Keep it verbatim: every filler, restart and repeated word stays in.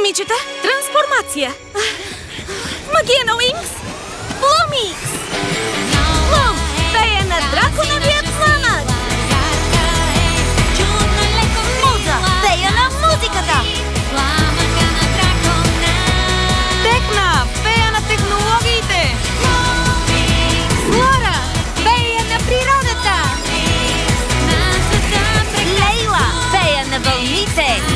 Момичета, трансформация! Магия на Уинкс! Лумикс! Лум! Фея на драконовия пламък! Муза! Фея на музиката! Текна! Фея на технологиите! Лора! Фея на природата! Лейла! Фея на вълните!